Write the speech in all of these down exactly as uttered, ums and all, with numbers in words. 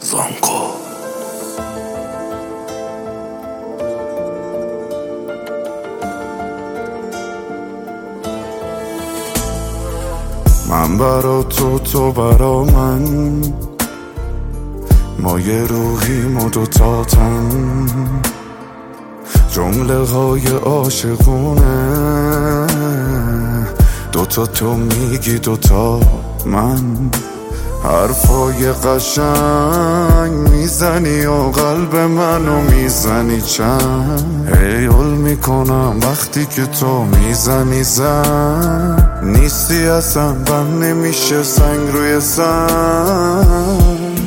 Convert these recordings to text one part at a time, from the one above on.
زانکو. من برا تو، تو برا من، ما یه روحیم و دوتاتن، جمله های عاشقونه، دوتا تو میگی دوتا من، حرفای قشنگ میزنی و قلب منو میزنی چند، هیول میکنم وقتی که تو میزنی زن، نیستی اصلا بند نمیشه سنگ روی سنگ،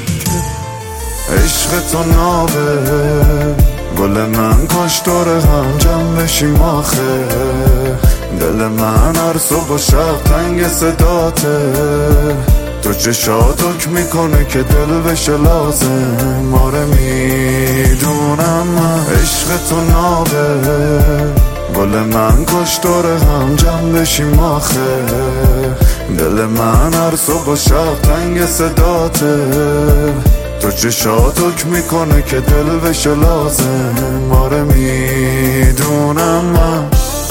عشق تو نابه گل من، کاش دور هم جمع بشیم آخه، دل من هر صبح و شب تنگ صداته، تو چشات حکم میکنه که دل بشه لازم، آره میدونم من عشق تو نابه گل من، کاش دور هم جمع بشیم آخه، دل من هر صبح و شب تنگ صداته، تو چشات حکم میکنه که دل بشه لازم، آره میدونم من.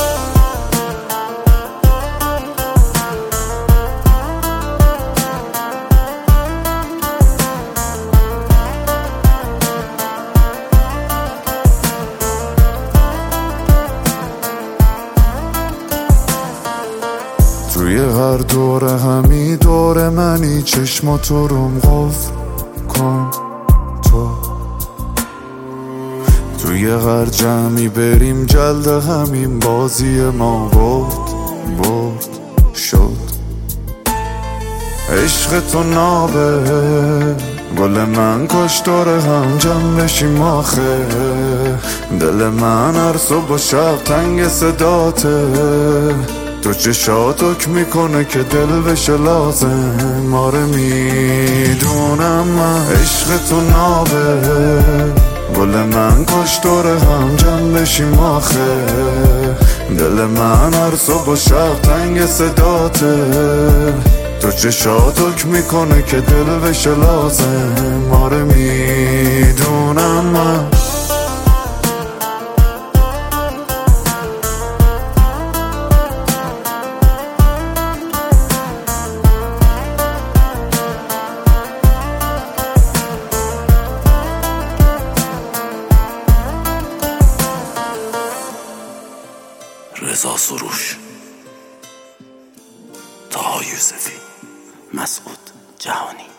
توی هر دور همی دور منی، چشماتو روم قفل کن تو، توی هر جمعی بریم جلد همین، بازی ما برد برد شد، عشق تو نابه گل من، کاش دور هم جمع بشیم آخه، دل من هر صبح و شب تنگ صداته، تو چشات حکم میکنه که دل بشه لازم، آره میدونم من عشق تو نابه گل من، کاش دور هم جمع بشیم آخه، دل من هر صبح و شب تنگ صداته، تو چشات حکم میکنه که دل بشه لازم، آره میدونم من. رضا سروش، طه یوسفی، مسعود جهانی.